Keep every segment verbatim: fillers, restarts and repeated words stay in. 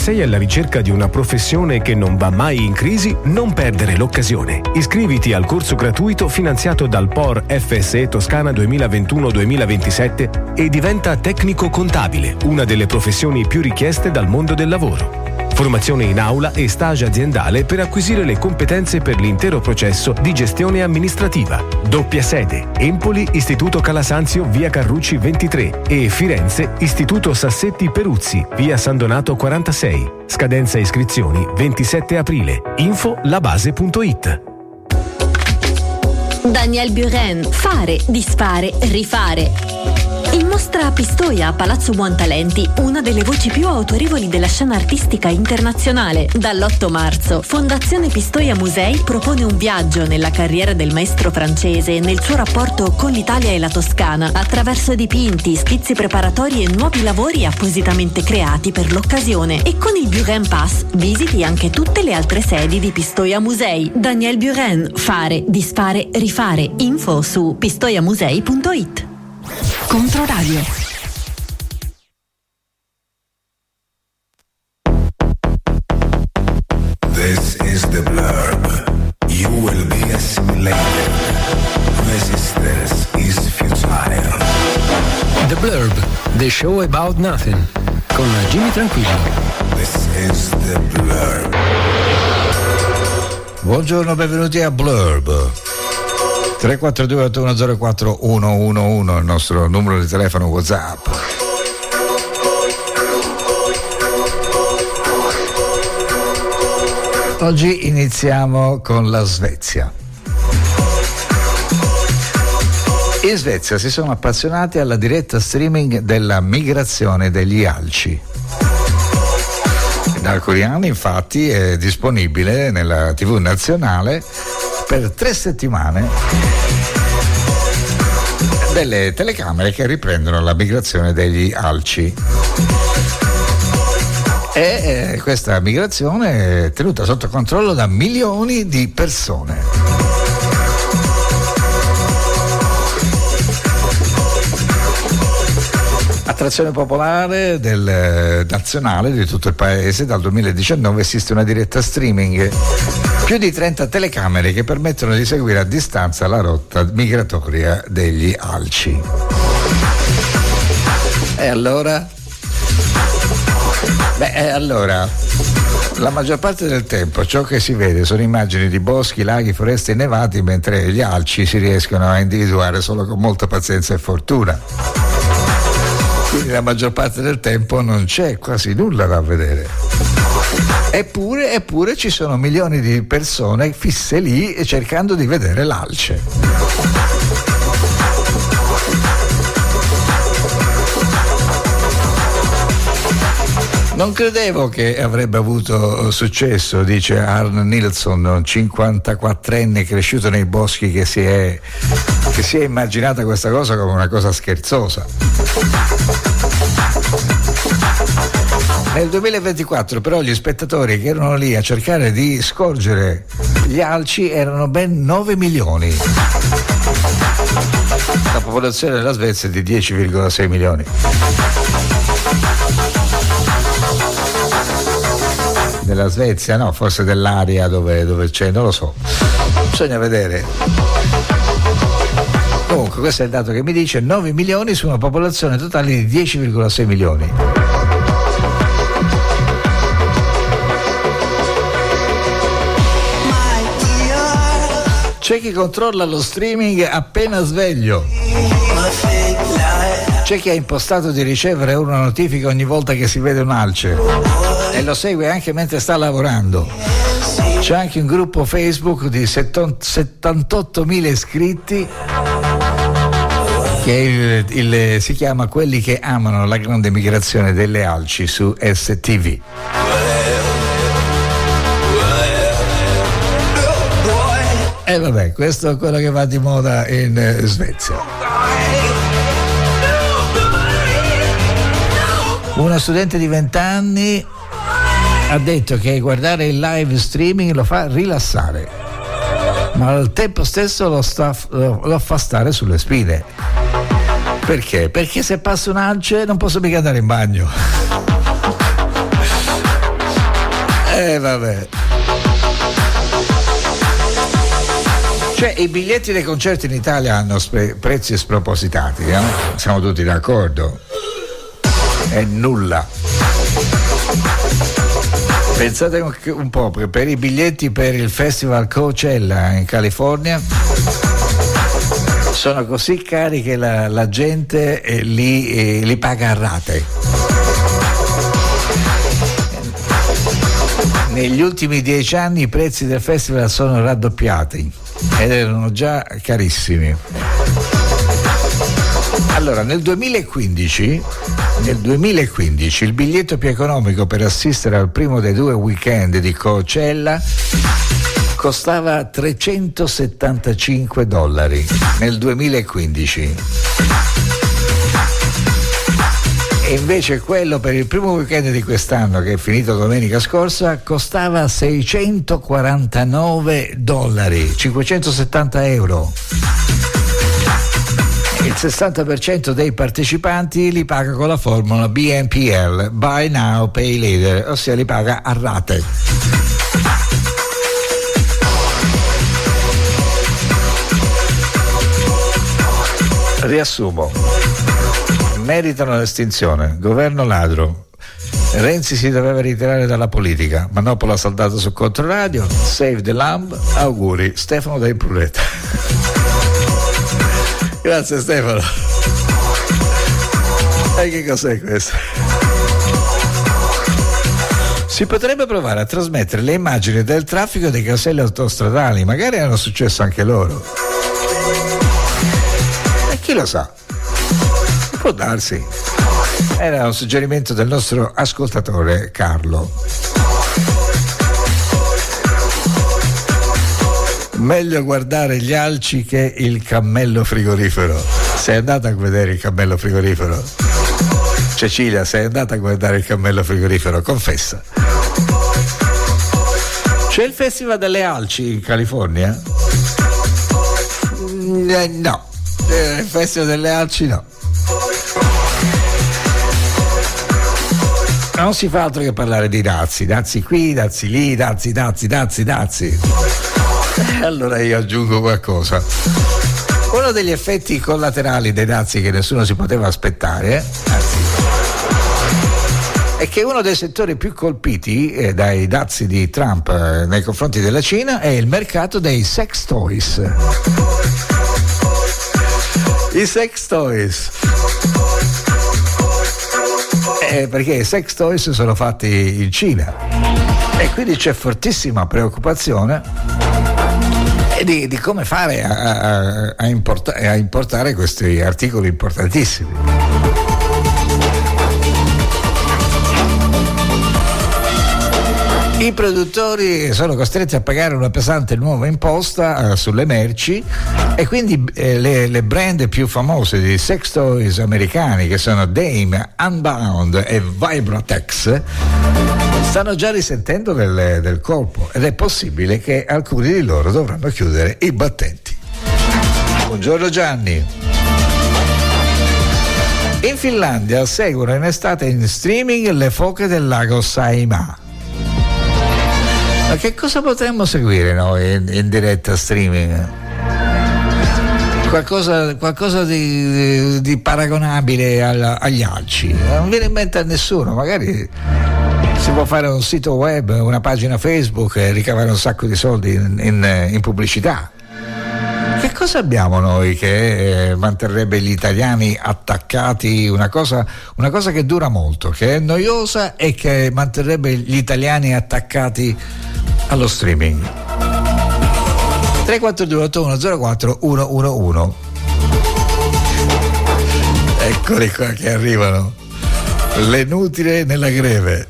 sei alla ricerca di una professione che non va mai in crisi, non perdere l'occasione. Iscriviti al corso gratuito finanziato dal P O R F S E Toscana duemilaventuno duemilaventisette e diventa tecnico contabile, una delle professioni più richieste dal mondo del lavoro. Formazione in aula e stage aziendale per acquisire le competenze per l'intero processo di gestione amministrativa. Doppia sede: Empoli, Istituto Calasanzio, via Carrucci ventitré, e Firenze, Istituto Sassetti Peruzzi, via San Donato quarantasei. Scadenza iscrizioni ventisette aprile. Info labase punto it. Daniel Buren, fare, disfare, rifare. In mostra a Pistoia, Palazzo Buontalenti, una delle voci più autorevoli della scena artistica internazionale. Dall'otto marzo, Fondazione Pistoia Musei propone un viaggio nella carriera del maestro francese e nel suo rapporto con l'Italia e la Toscana, attraverso dipinti, schizzi preparatori e nuovi lavori appositamente creati per l'occasione. E con il Buren Pass visiti anche tutte le altre sedi di Pistoia Musei. Daniel Buren, fare, disfare, rifare. Info su pistoiamusei punto it. Controradio. This is the blurb. You will be assimilated. Resistance is futile. The Blurb, the show about nothing, con Jimmy Tranquillo. This is the blurb. Buongiorno, benvenuti a Blurb. tre quattro due otto uno zero quattro uno uno uno il nostro numero di telefono WhatsApp. Oggi iniziamo con la Svezia. In Svezia si sono appassionati alla diretta streaming della migrazione degli alci. Da alcuni anni infatti è disponibile nella tivù nazionale per tre settimane delle telecamere che riprendono la migrazione degli alci. E eh, questa migrazione è tenuta sotto controllo da milioni di persone. Attrazione popolare del eh, nazionale di tutto il paese, dal duemiladiciannove esiste una diretta streaming. Più di trenta telecamere che permettono di seguire a distanza la rotta migratoria degli alci. E allora? Beh, e allora, la maggior parte del tempo ciò che si vede sono immagini di boschi, laghi, foreste innevati, mentre gli alci si riescono a individuare solo con molta pazienza e fortuna. Quindi la maggior parte del tempo non c'è quasi nulla da vedere. Eppure, eppure ci sono milioni di persone fisse lì cercando di vedere l'alce. Non credevo che avrebbe avuto successo, dice Arne Nilsson, cinquantaquattrenne cresciuto nei boschi, che si è, che si è immaginata questa cosa come una cosa scherzosa. Nel duemilaventiquattro però gli spettatori che erano lì a cercare di scorgere gli alci erano ben nove milioni. La popolazione della Svezia è di dieci virgola sei milioni. Della Svezia, no, forse dell'area dove, dove c'è, non lo so. Bisogna vedere. Comunque questo è il dato che mi dice nove milioni su una popolazione totale di dieci virgola sei milioni. C'è chi controlla lo streaming appena sveglio. C'è chi ha impostato di ricevere una notifica ogni volta che si vede un alce e lo segue anche mentre sta lavorando. C'è anche un gruppo Facebook di settantottomila iscritti che il, il, si chiama Quelli che amano la grande migrazione delle alci su S T V. E eh vabbè, questo è quello che va di moda in eh, Svezia. Una studente di venti anni ha detto che guardare il live streaming lo fa rilassare, ma al tempo stesso lo, sta, lo, lo fa stare sulle spine. Perché? Perché se passa un alce non posso mica andare in bagno. Eh vabbè. Cioè i biglietti dei concerti in Italia hanno spe- prezzi spropositati, no? Siamo tutti d'accordo. È nulla. Pensate un po', per i biglietti per il festival Coachella in California sono così cari che la, la gente eh, li, eh, li paga a rate. Negli ultimi dieci anni i prezzi del festival sono raddoppiati ed erano già carissimi. Allora, nel duemilaquindici, nel duemilaquindici il biglietto più economico per assistere al primo dei due weekend di Coachella costava trecentosettantacinque dollari nel duemilaquindici. E invece quello per il primo weekend di quest'anno, che è finito domenica scorsa, costava seicentoquarantanove dollari, cinquecentosettanta euro. Il sessanta per cento dei partecipanti li paga con la formula B N P L, Buy Now, Pay Later, ossia li paga a rate. Riassumo: meritano l'estinzione, governo ladro, Renzi si doveva ritirare dalla politica, Manopola saldato su Controradio, Save the Lamb, auguri, Stefano da Impruneta. Grazie Stefano. E che cos'è questo? Si potrebbe provare a trasmettere le immagini del traffico dei caselli autostradali, magari hanno successo anche loro. E chi lo sa? Può darsi. Era un suggerimento del nostro ascoltatore Carlo. Meglio guardare gli alci che il cammello frigorifero. Sei andata a vedere il cammello frigorifero? Cecilia, sei andata a guardare il cammello frigorifero? Confessa. C'è il Festival delle Alci in California? Eh, no. Il Festival delle Alci no. Non si fa altro che parlare di dazi, dazi qui, dazi lì, dazi, dazi, dazi, dazi. Allora io aggiungo qualcosa. Uno degli effetti collaterali dei dazi che nessuno si poteva aspettare, eh? Anzi, è che uno dei settori più colpiti eh, dai dazi di Trump eh, nei confronti della Cina è il mercato dei sex toys. I sex toys. Eh, perché i sex toys sono fatti in Cina e quindi c'è fortissima preoccupazione di, di come fare a, a, a, importa, a importare questi articoli importantissimi. I produttori sono costretti a pagare una pesante nuova imposta uh, sulle merci e quindi eh, le, le brand più famose di sex toys americani, che sono Dame, Unbound e Vibratex, stanno già risentendo del, del colpo ed è possibile che alcuni di loro dovranno chiudere i battenti. Buongiorno Gianni. In Finlandia seguono in estate in streaming le foche del lago Saimaa. Ma che cosa potremmo seguire noi in, in diretta streaming? Qualcosa, qualcosa di, di, di paragonabile alla, agli alci. Non viene in mente a nessuno. Magari si può fare un sito web, una pagina Facebook e ricavare un sacco di soldi in, in, in pubblicità. Che cosa abbiamo noi che eh, manterrebbe gli italiani attaccati? Una cosa, una cosa che dura molto, che è noiosa e che manterrebbe gli italiani attaccati allo streaming. tre quattro due otto uno zero quattro uno uno uno. Eccoli qua che arrivano. Le nutrie nella greve.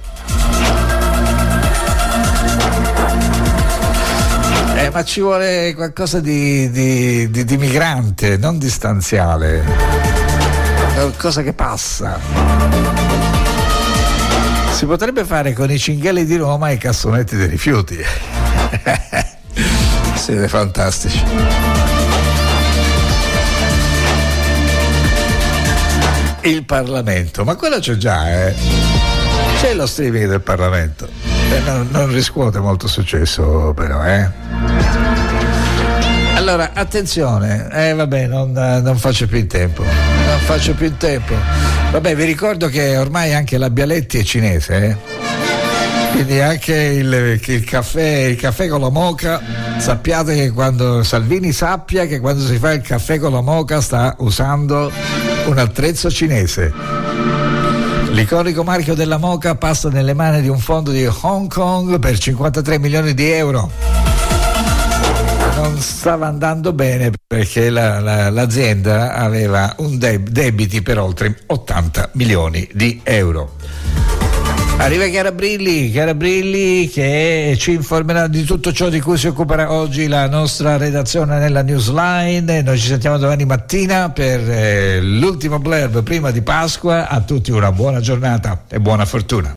Eh, ma ci vuole qualcosa di, di, di, di migrante, non di stanziale. Qualcosa che passa. Si potrebbe fare con i cinghiali di Roma e i cassonetti dei rifiuti. Siete fantastici. Il Parlamento, ma quello c'è già, eh. C'è lo streaming del Parlamento. Eh, non, non riscuote molto successo però, eh. Allora, attenzione, eh vabbè, non, non faccio più in tempo, non faccio più in tempo. Vabbè, vi ricordo che ormai anche la Bialetti è cinese, eh? Quindi anche il, il, caffè, il caffè con la moka, sappiate che quando Salvini sappia che quando si fa il caffè con la moka sta usando un attrezzo cinese. L'iconico marchio della moka passa nelle mani di un fondo di Hong Kong per cinquantatré milioni di euro. Non stava andando bene perché la, la, l'azienda aveva un deb- debiti per oltre ottanta milioni di euro. Arriva Chiara Brilli, Chiara Brilli che ci informerà di tutto ciò di cui si occuperà oggi la nostra redazione nella Newsline. Noi ci sentiamo domani mattina per eh, l'ultimo blurb prima di Pasqua. A tutti una buona giornata e buona fortuna.